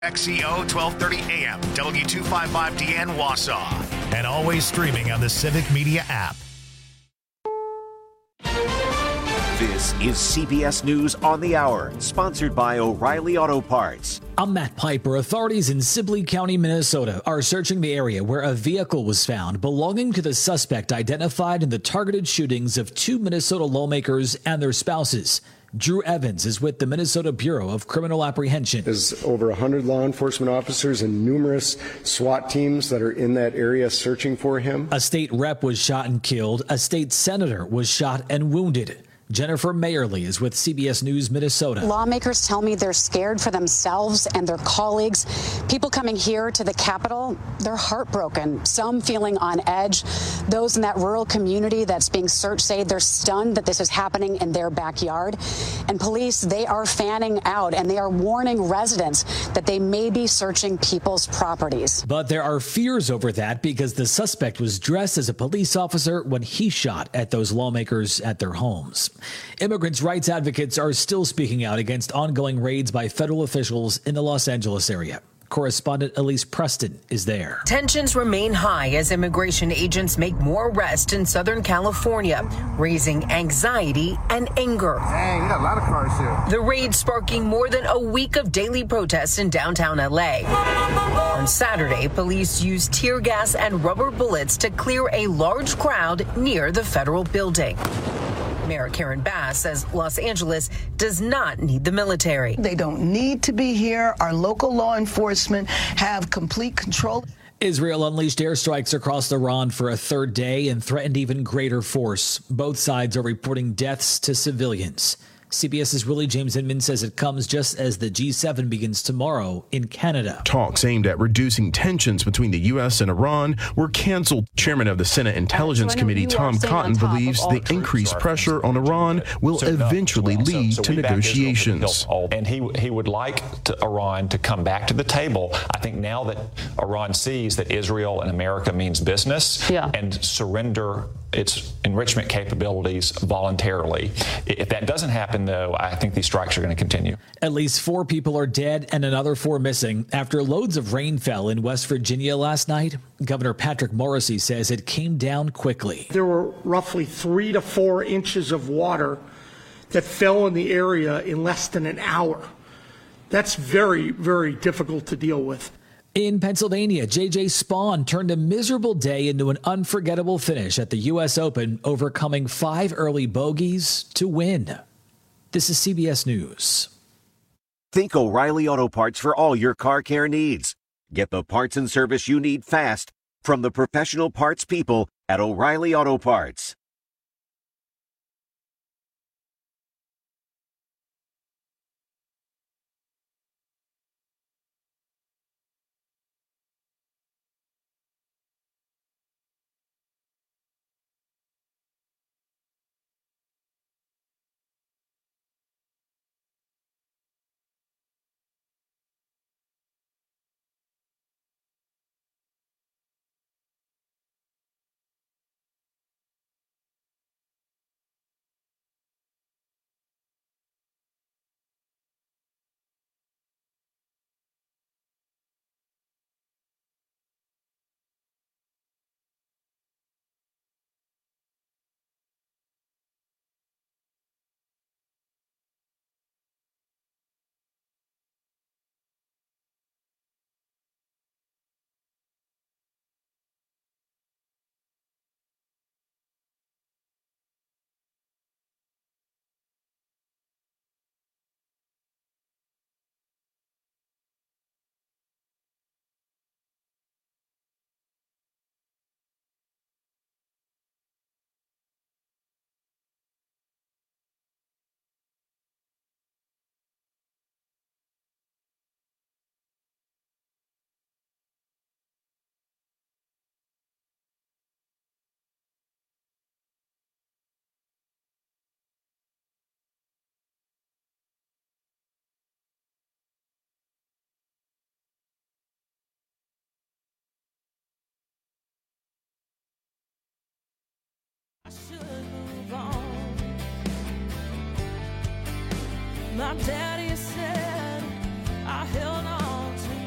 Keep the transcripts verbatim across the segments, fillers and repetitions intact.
X E O twelve thirty A M, W two fifty-five D N Wausau, and always streaming on the Civic Media app. This is C B S News on the Hour, sponsored by O'Reilly Auto Parts. I'm Matt Piper. Authorities in Sibley County, Minnesota are searching the area where a vehicle was found belonging to the suspect identified in the targeted shootings of two Minnesota lawmakers and their spouses. Drew Evans is with the Minnesota Bureau of Criminal Apprehension. There's over one hundred law enforcement officers and numerous SWAT teams that are in that area searching for him. A state rep was shot and killed. A state senator was shot and wounded. Jennifer Mayerly is with C B S News Minnesota. Lawmakers tell me they're scared for themselves and their colleagues. People coming here to the Capitol, they're heartbroken, some feeling on edge. Those in that rural community that's being searched say they're stunned that this is happening in their backyard. And police, they are fanning out and they are warning residents that they may be searching people's properties. But there are fears over that because the suspect was dressed as a police officer when he shot at those lawmakers at their homes. Immigrants' rights advocates are still speaking out against ongoing raids by federal officials in the Los Angeles area. Correspondent Elise Preston is there. Tensions remain high as immigration agents make more arrests in Southern California, raising anxiety and anger. Dang, you got a lot of cars here. The raid sparking more than a week of daily protests in downtown L A. On Saturday, police used tear gas and rubber bullets to clear a large crowd near the federal building. Mayor Karen Bass says Los Angeles does not need the military. They don't need to be here. Our local law enforcement have complete control. Israel unleashed airstrikes across Iran for a third day and threatened even greater force. Both sides are reporting deaths to civilians. CBS's Willie James Inman says it comes just as the G seven begins tomorrow in Canada. Talks aimed at reducing tensions between the U S and Iran were canceled. Chairman of the Senate Intelligence Committee, Tom Cotton, believes the increased pressure on Iran will so eventually no. lead so, so to negotiations. And he he would like to Iran to come back to the table. I think now that Iran sees that Israel and America means business yeah. and surrender its enrichment capabilities voluntarily. If that doesn't happen, though, I think these strikes are going to continue. At least four people are dead and another four missing after loads of rain fell in West Virginia last night. Governor Patrick Morrisey says it came down quickly. There were roughly three to four inches of water that fell in the area in less than an hour. That's very, very difficult to deal with. In Pennsylvania, J J Spawn turned a miserable day into an unforgettable finish at the U S Open, overcoming five early bogeys to win. This is C B S News. Think O'Reilly Auto Parts for all your car care needs. Get the parts and service you need fast from the professional parts people at O'Reilly Auto Parts. My daddy said I held on to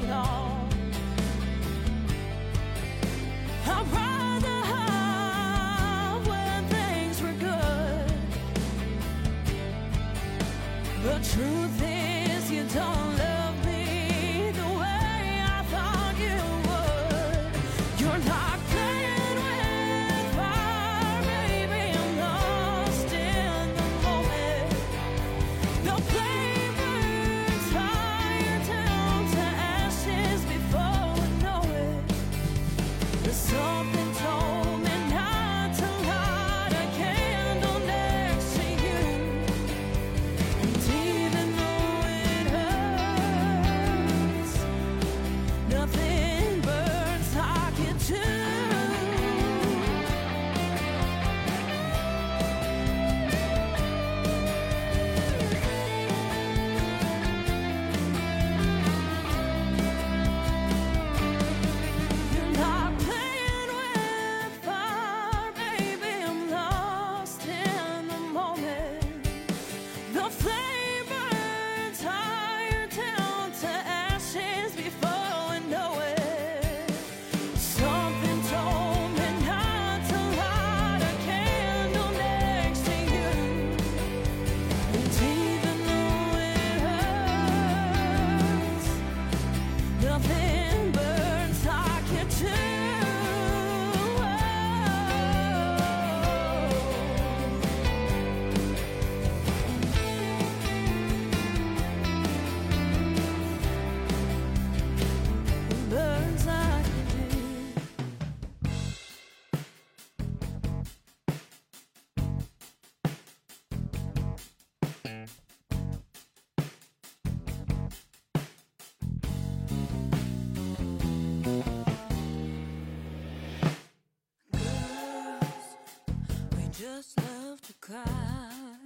just love to cry.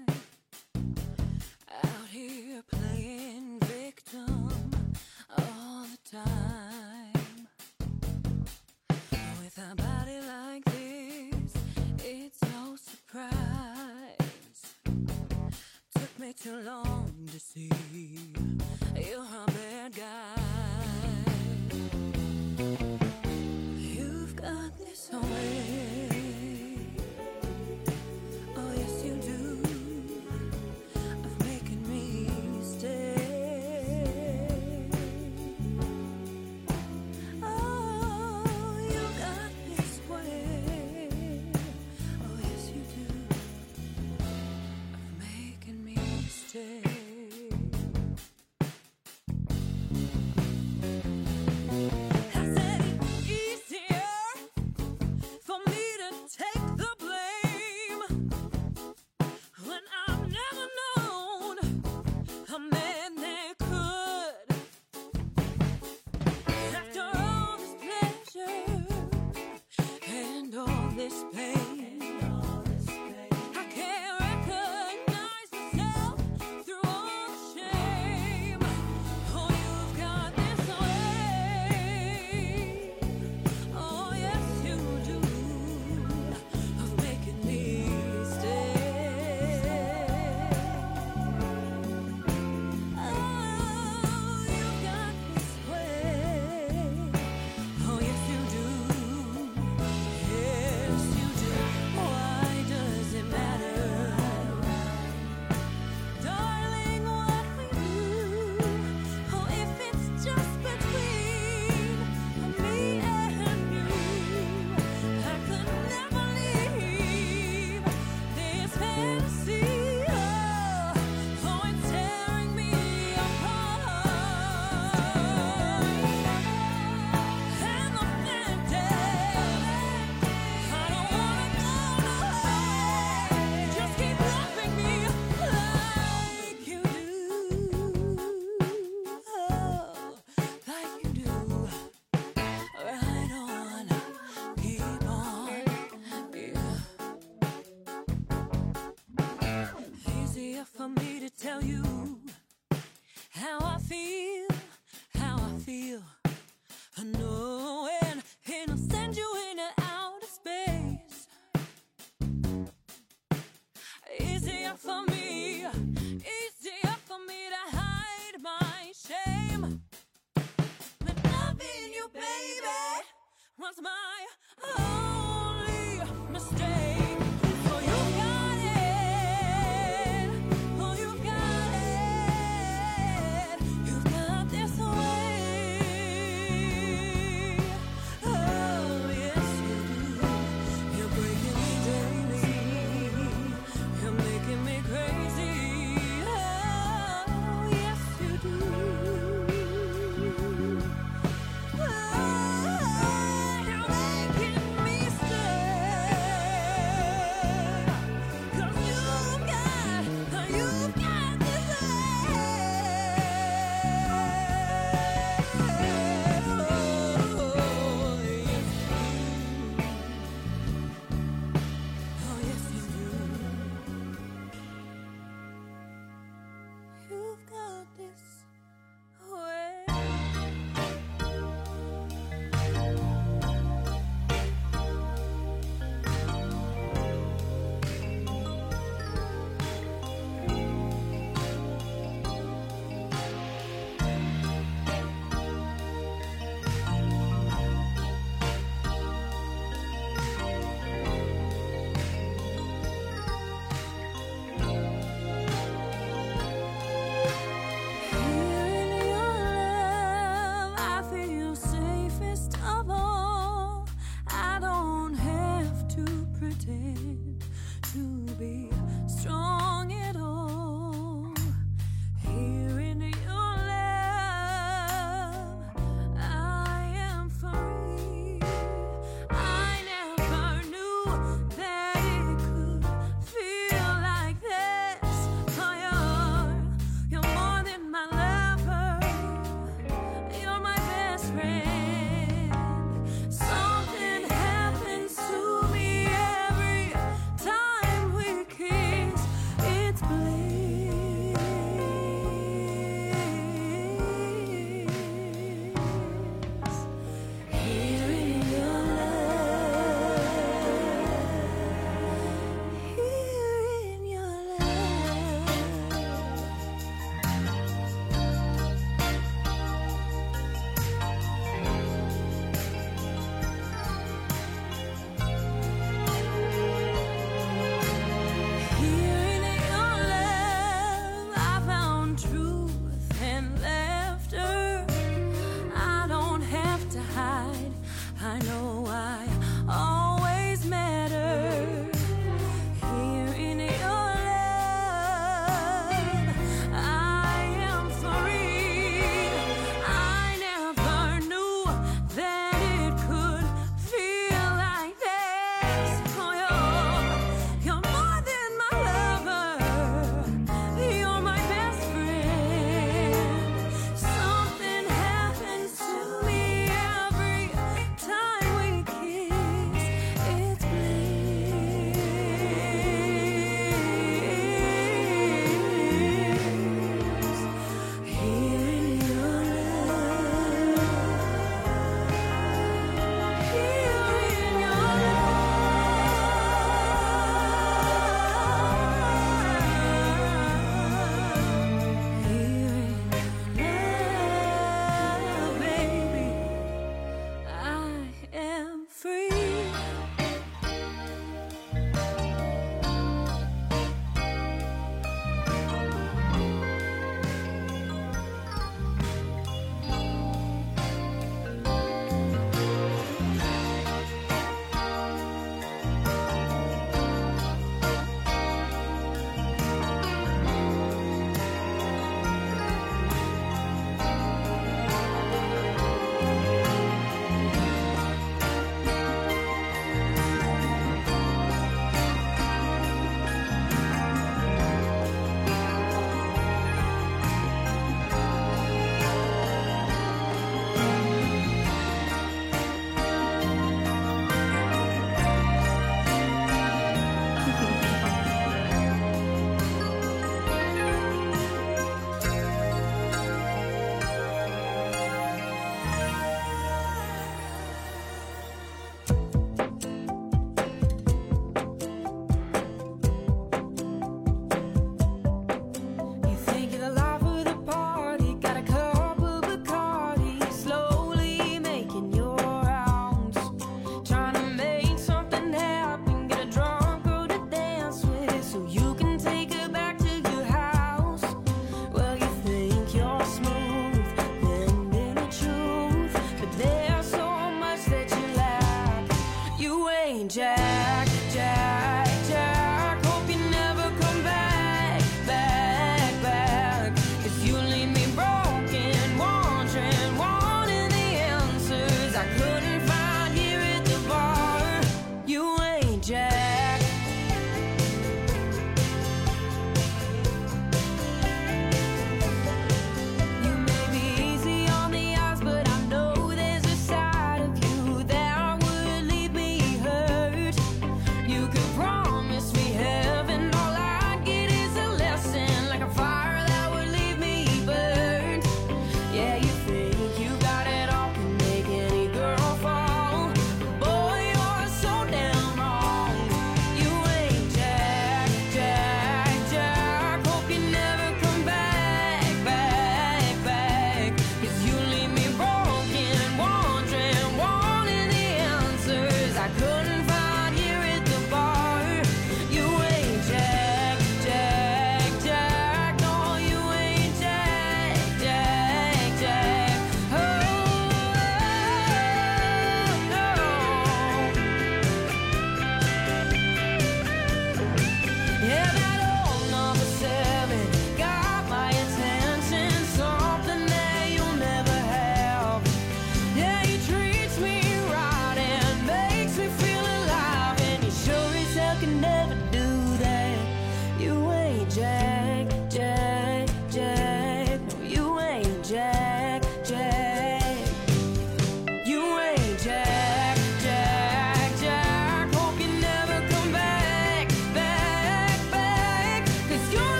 Out here playing victim all the time. With a body like this, it's no surprise. Took me too long to see you're a bad guy. You've got this way. Oh yes you do. Of making me stay. Oh, you got this way. Oh yes you do. Of making me stay. You're making me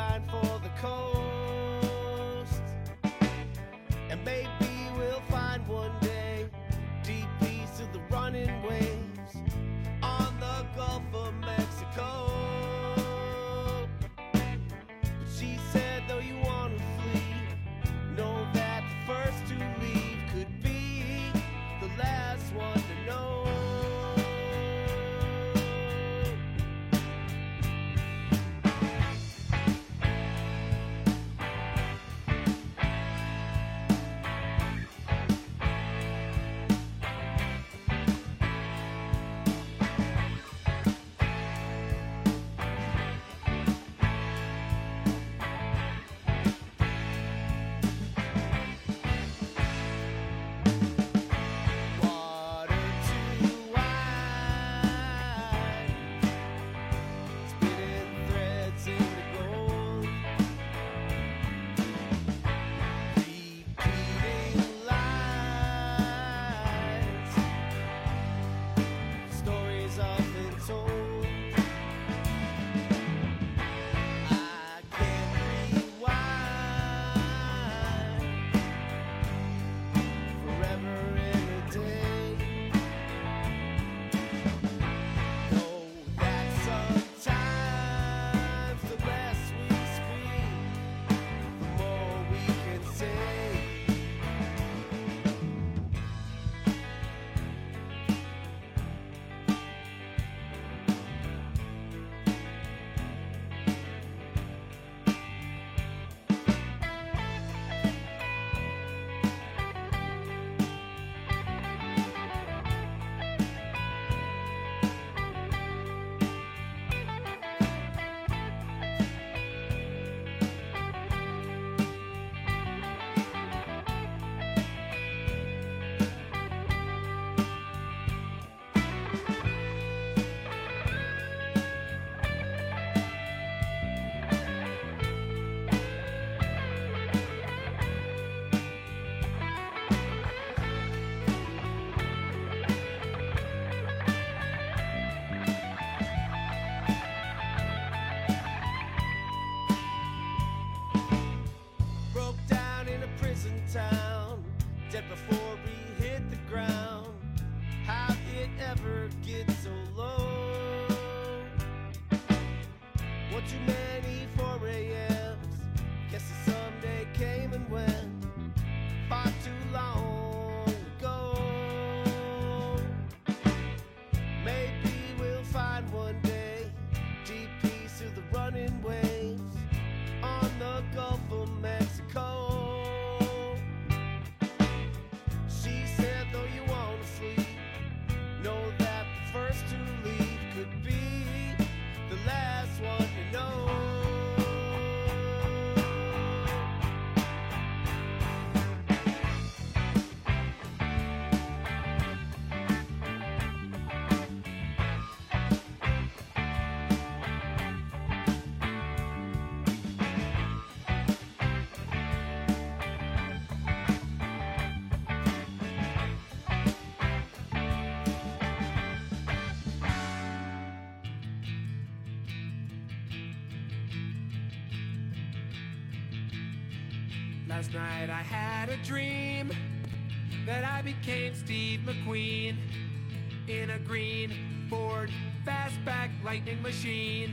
line for the coast. And maybe we'll find one day deep peace of the running waves on the Gulf of Mexico. But she said, though you want to flee, know that the first to leave could be the last one to know. Last night I had a dream that I became Steve McQueen in a green Ford fastback lightning machine,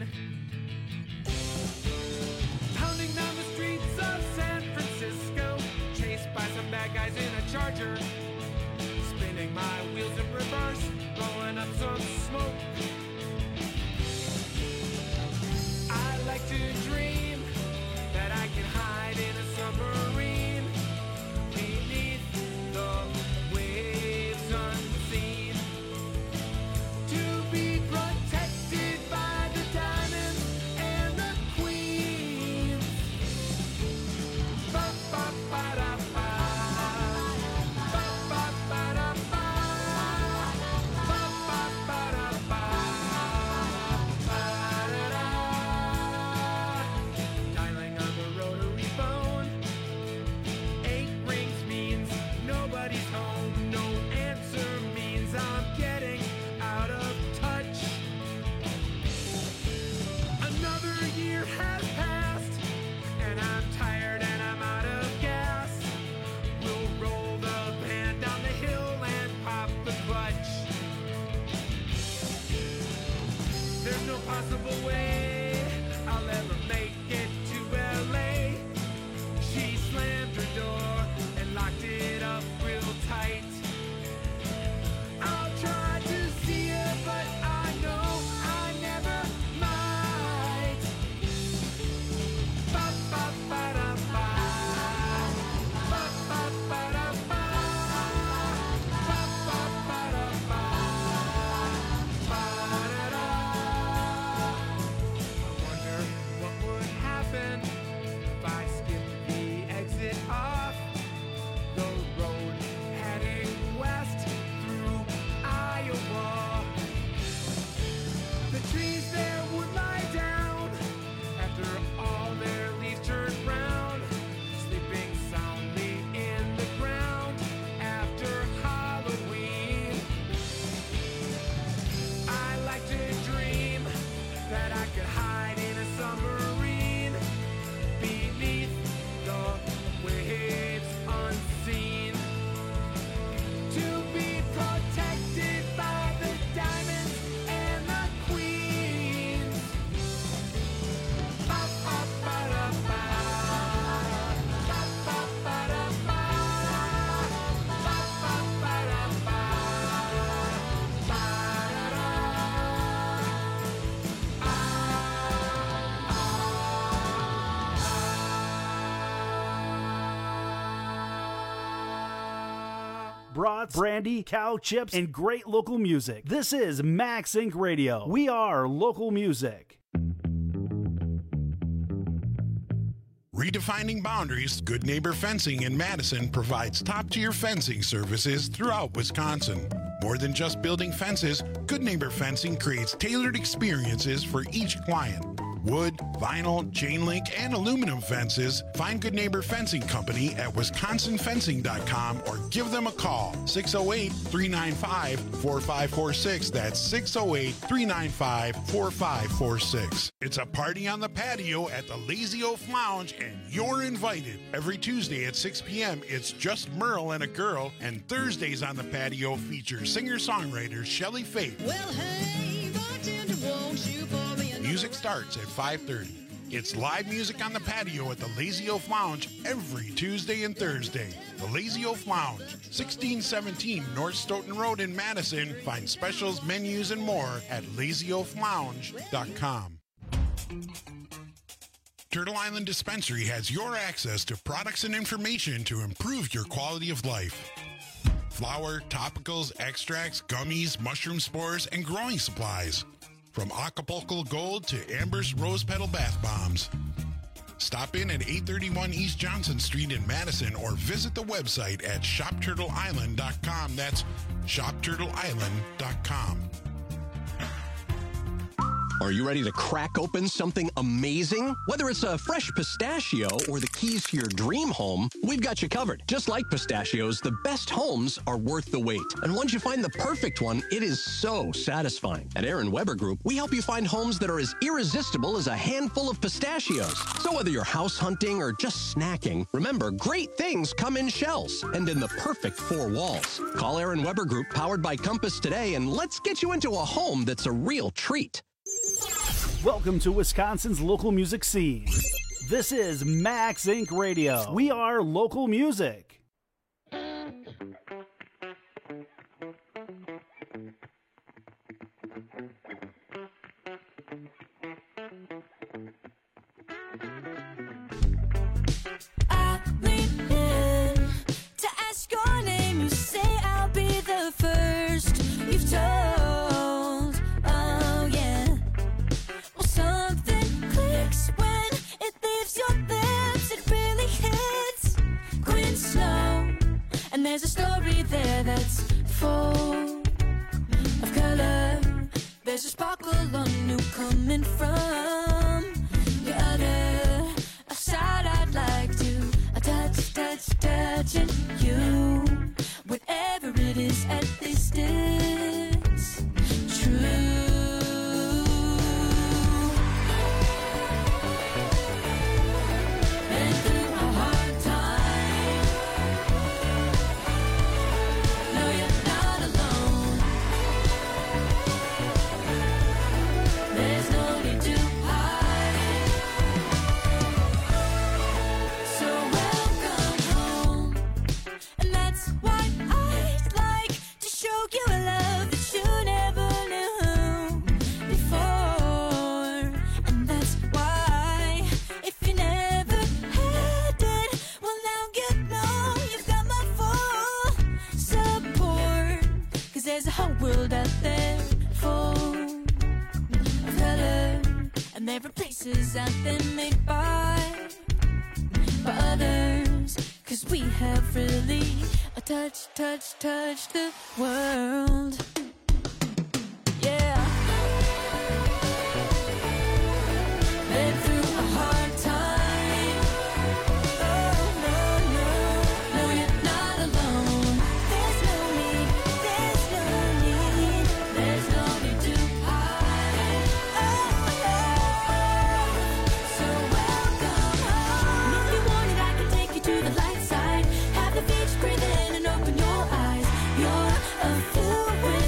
pounding down the streets of San Francisco, chased by some bad guys in a Charger, spinning my wheels in reverse, blowing up some smoke. I like to dream that I can hide in a submarine beneath the waves unseen, to be protected by the diamonds and the queens. Ba ba ba da ba, ba ba ba da ba, ba ba ba da ba, ba da da. brats, brandy, cow chips, and great local music. This is Max Incorporated. Radio. We are local music. Redefining boundaries, Good Neighbor Fencing in Madison provides top-tier fencing services throughout Wisconsin. More than just building fences, Good Neighbor Fencing creates tailored experiences for each client. Wood, vinyl, chain link, and aluminum fences. Find Good Neighbor Fencing Company at wisconsin fencing dot com or give them a call, six oh eight, three nine five, four five four six. That's six oh eight, three nine five, four five four six. It's a party on the patio at the Lazy Oaf Lounge, and you're invited. Every Tuesday at six p.m., it's just Merle and a girl, and Thursdays on the patio feature singer-songwriter Shelley Faith. Well, hey, bartender, won't you pour me a Music starts at five thirty. It's live music on the patio at the Lazy Oaf Lounge every Tuesday and Thursday. The Lazy Oaf Lounge, sixteen seventeen North Stoughton Road in Madison. Find specials, menus, and more at lazy oaf lounge dot com. Turtle Island Dispensary has your access to products and information to improve your quality of life. Flour, topicals, extracts, gummies, mushroom spores, and growing supplies. From Acapulco Gold to Amber's Rose Petal Bath Bombs. Stop in at eight thirty-one East Johnson Street in Madison or visit the website at shop turtle island dot com. That's shop turtle island dot com. Are you ready to crack open something amazing? Whether it's a fresh pistachio or the keys to your dream home, we've got you covered. Just like pistachios, the best homes are worth the wait. And once you find the perfect one, it is so satisfying. At Aaron Weber Group, we help you find homes that are as irresistible as a handful of pistachios. So whether you're house hunting or just snacking, remember, great things come in shells and in the perfect four walls. Call Aaron Weber Group, powered by Compass, today, and let's get you into a home that's a real treat. Welcome to Wisconsin's local music scene. This is Max Incorporated. Radio. We are local music. I lean in to ask your name. You say I'll be the first you've told. Oh yeah. Well, something clicks when it leaves your lips. It really hits. Quit slow, and there's a story there that's full of color. There's a sparkle on you coming from the other side. I'd like to touch, touch, touching you. Whatever it is at this distance, true. Been through a hard time. No, you're not alone. There's no need to hide. So welcome home. And that's why I'd like to show you a love that you never knew before. And that's why, if you never had it, well now you know you've got my full support. 'Cause there's a whole world out there full of color. And there are places out there made by by others. 'Cause we have really a touch, touch, touch the world. Yeah. Been through a hard time. Oh, no, no. No, you're not alone. There's no need, there's no need. There's no need to hide. Oh, oh. So welcome home. And if you want it, I can take you to the light side. Have the beach, breathe in and open your eyes. You're a fluid.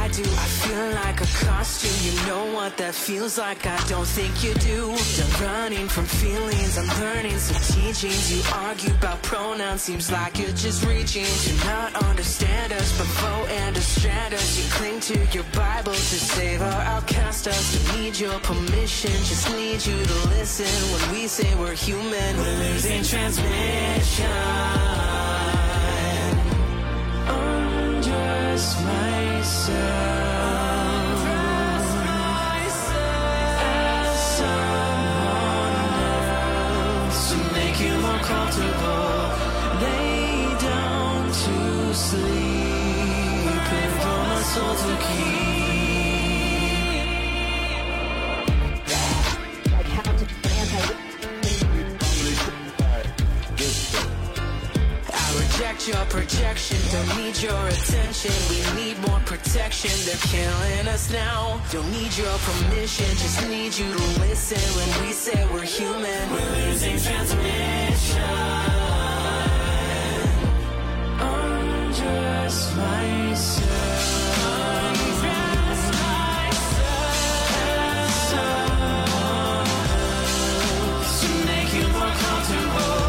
I do, I feel like a costume. You know what that feels like, I don't think you do. Done running from feelings, I'm learning some teachings. You argue about pronouns, seems like you're just reaching to not understand us, but vote and distract us. You cling to your Bible to save our outcast us. Don't need your permission, just need you to listen when we say we're human. We're losing transmission. Undress myself as someone else to make you more comfortable. Lay down to sleep, pray for my soul to keep. Reject your projection, don't need your attention. We need more protection, they're killing us now. Don't need your permission, just need you to listen when we say we're human. We're losing transmission. Undress myself. Undress myself. Someone to make you more comfortable.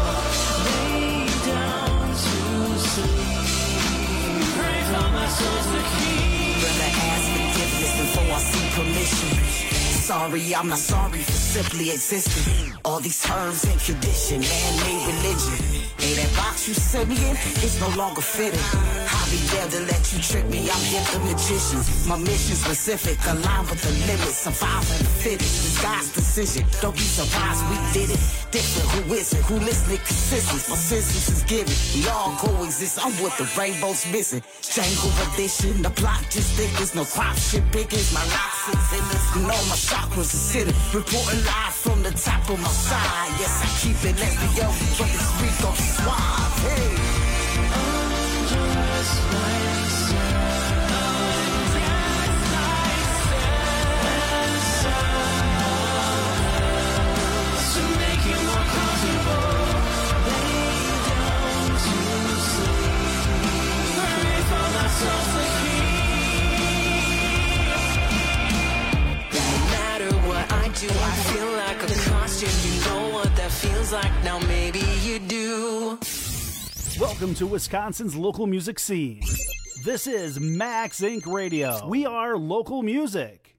Brother, ask forgiveness before I see permission. Sorry, I'm not sorry for simply existing. All these terms and tradition, man-made religion. Hey, that box you set me in, it's no longer fitting. I'll be there to let you trick me, I'm here the magician. My mission specific, aligned with the limits. Survival the fittest, it's God's decision. Don't be surprised, we did it. Different, who is it? Who listening consistent? My senses is given. We all coexist, I'm what the rainbow's missing. Jangle edition, the block just thickens. No crop shit biggest, my locks is in this. You know my chakras is hidden. Reporting live from the top of my side. Yes, I keep it lesbian, but this week on suave. Hey. Undress myself. Do I feel like a costume? You know what that feels like. Now maybe you do. Welcome to Wisconsin's local music scene. This is Max Incorporated. Radio. We are local music.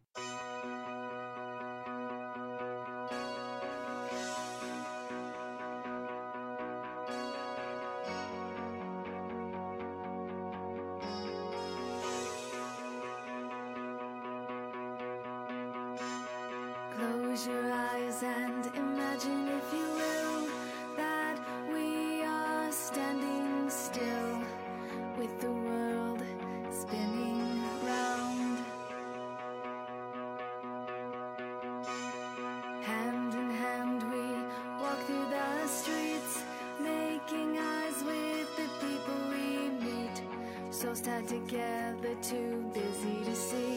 Close your eyes and imagine, if you will, that we are standing still with the world spinning round. Hand in hand we walk through the streets, making eyes with the people we meet, so sad together, too busy to see.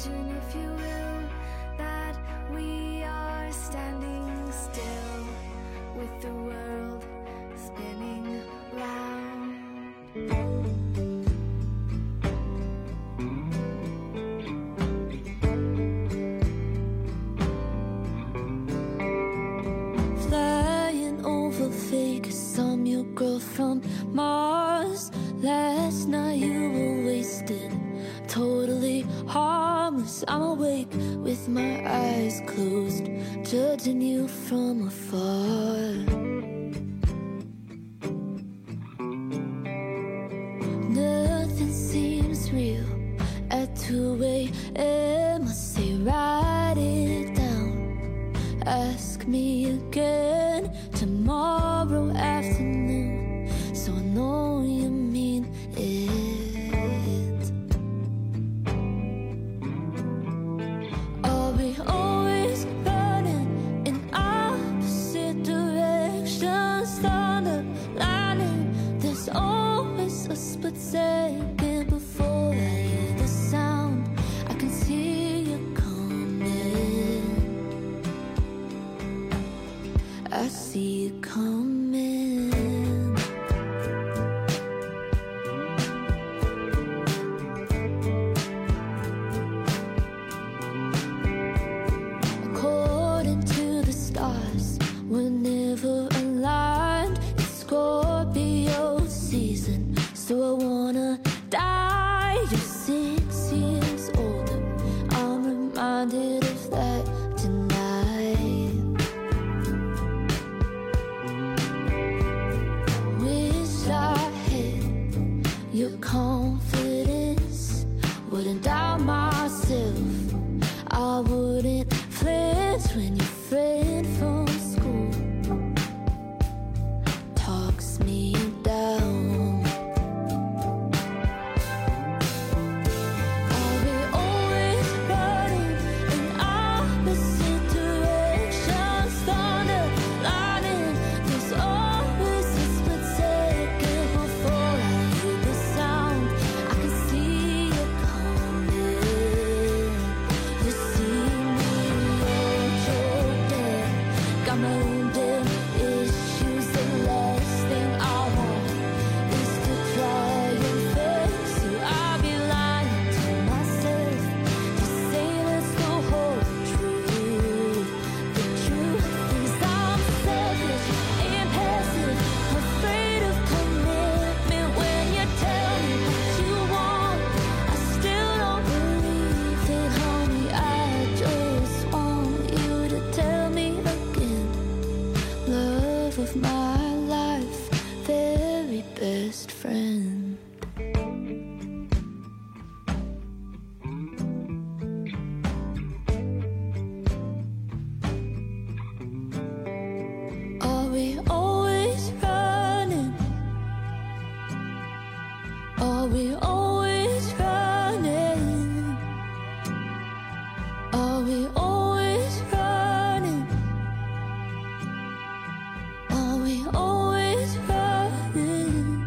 Imagine, if you will, that we are standing still with the world spinning round. Flying over Vegas, I'm your girl from Mars. Last night you were wasted, totally harmless. I'm awake with my eyes closed, judging you from afar. Nothing seems real at two a.m. I say write it down, ask me again tomorrow afternoon, so I know you mean it. Are we always running in opposite directions? Thunder, lightning, there's always a split second before I hear the sound. I can see you coming, I see you coming. According to the stars, we're never aligned. It's Scorpio season, so I wanna die. You're six years older, I'm reminded of that tonight. Wish I had your confidence, wouldn't doubt myself, I wouldn't flinch when your friend from school talks me down. Are we always running in opposite directions? Thunder, lightning, there's always a split second before I hear the sound. I can see you coming, you see me, you're choked in, got my own damn issues. The last thing I want is to try and fix you. I'll be lying to myself to say that's the whole truth. The truth is I'm selfish and passive, afraid of commitment. When you tell me what you want, I still don't believe it, honey. I just want you to tell me again. Love of my life, very best friend. Are we always running? Are we always running? Are we always running? Are we always running?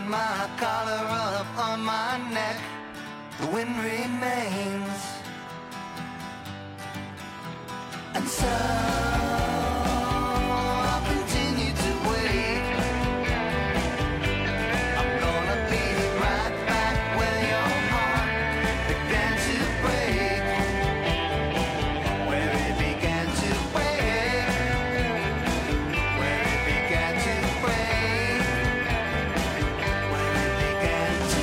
my collar up on my neck, the wind remains. And so I'll continue to wait. I'm gonna be right back where your heart began to break, where it began to break, where it began to break, where it began to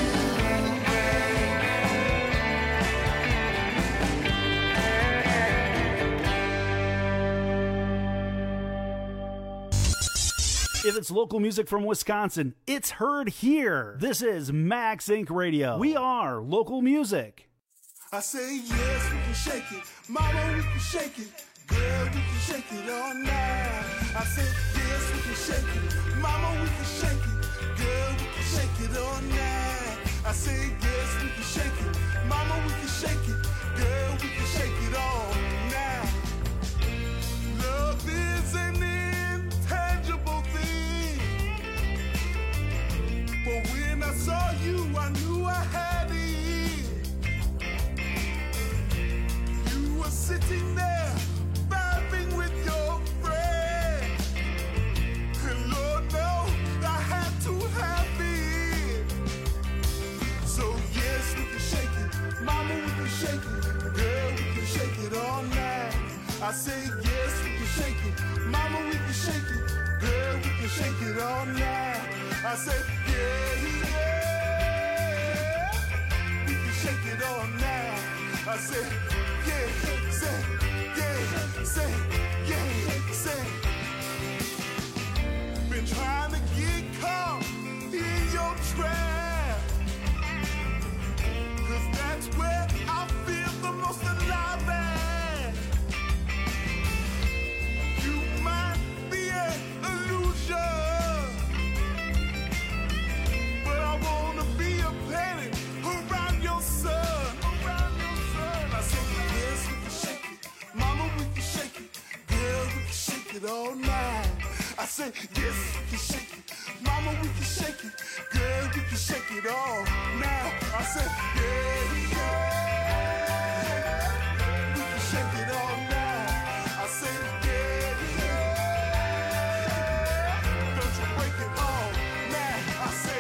If it's local music from Wisconsin, it's heard here. This is Max Incorporated. Radio. We are local music. I say yes, we can shake it. Mama, we can shake it. Girl, we can shake it all night. I say yes, we can shake it. Mama, we can shake it. Girl, we can shake it all night. I say yes, we can shake it. Mama, we can shake it. Girl, we can shake it all night. Love is an intangible thing, but when I saw you, I knew I had it. You were sitting there, vibing with your friend, and Lord knows I had to have it. So yes, we can shake it, Mama, we can shake it, girl, we can shake it all night. I say yes, we can shake it, Mama, we can shake it, girl, we can shake it all night. I say yeah, yeah, we can shake it all night. I say yeah, say yeah, say yeah, say. Been trying to get caught in your trap, 'cause that's where I feel the most alive at. You might be an illusion, but I wanna be a planet around your sun, around your sun. I say yes, we can shake it, Mama, we can shake it, girl, we can shake it all night. I say yes, we can shake it, Mama, we can shake it, girl, we can shake it all night. I say yeah, yeah, we can shake it all night. I say yeah, yeah, don't you break it all night. I say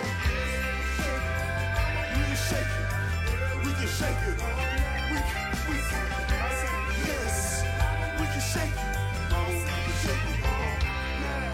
we can shake it, we can shake it, we can, we can. I say yes, we can shake it, Mama, we can shake it all night.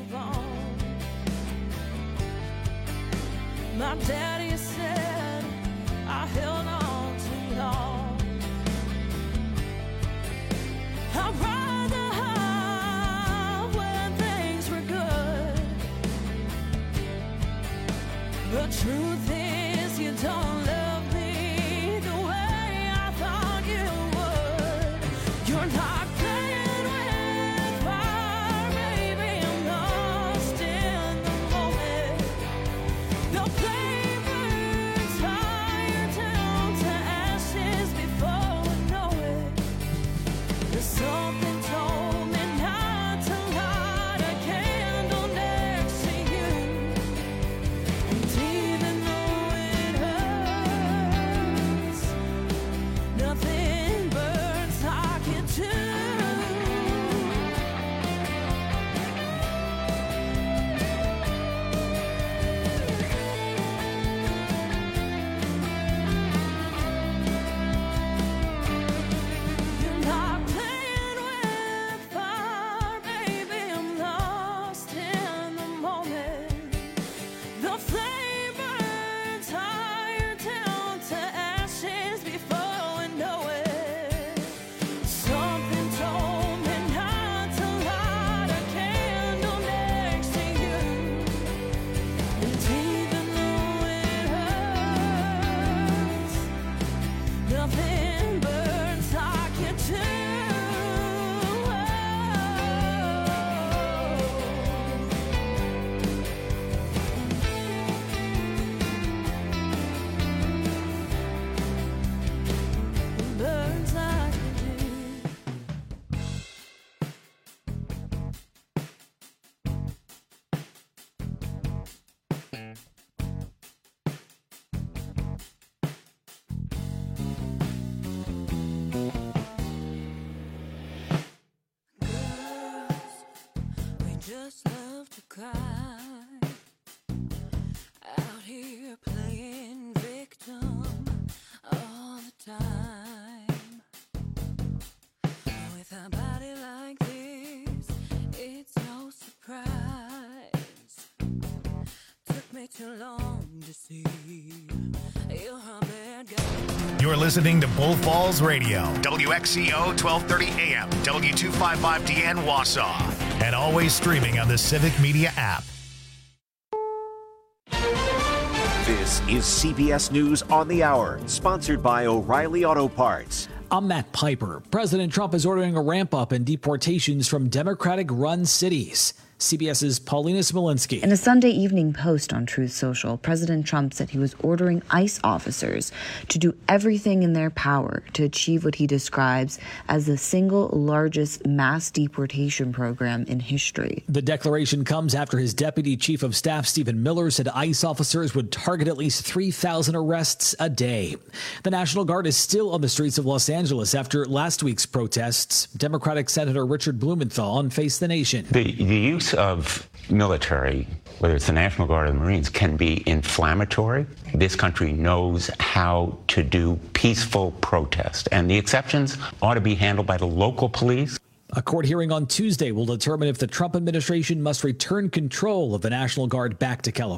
move on. My daddy said I held on too long. I'd rather have when things were good. The truth is you don't love me the way I thought you would. You're not playing with fire, baby. I'm lost in the moment. The flame burns higher down to ashes before we know it. There's something told me not to light a candle next to you. And even though it hurts, nothing burns like it do. You're not playing with fire, baby. I'm lost in the moment. The flame burns higher down to ashes before we know it. Something told me not to light a candle next to you. And even though it hurts, nothing burns like it do. Burns like it do. We just love to cry out here playing victim all the time. With a body like this, it's no surprise. Took me too long to see you're a bad guy. You're listening to Bull Falls Radio, W X C O twelve thirty A M, W two fifty-five D N Wausau, and always streaming on the Civic Media app. This is C B S News on the Hour, sponsored by O'Reilly Auto Parts. I'm Matt Piper. President Trump is ordering a ramp up in deportations from Democratic-run cities. CBS's Paulina Smolinski. In a Sunday Evening Post on Truth Social, President Trump said he was ordering ICE officers to do everything in their power to achieve what he describes as the single largest mass deportation program in history. The declaration comes after his deputy chief of staff, Stephen Miller, said ICE officers would target at least three thousand arrests a day. The National Guard is still on the streets of Los Angeles after last week's protests. Democratic Senator Richard Blumenthal on Face the Nation. The, the use of military, whether it's the National Guard or the Marines, can be inflammatory. This country knows how to do peaceful protest, and the exceptions ought to be handled by the local police. A court hearing on Tuesday will determine if the Trump administration must return control of the National Guard back to California.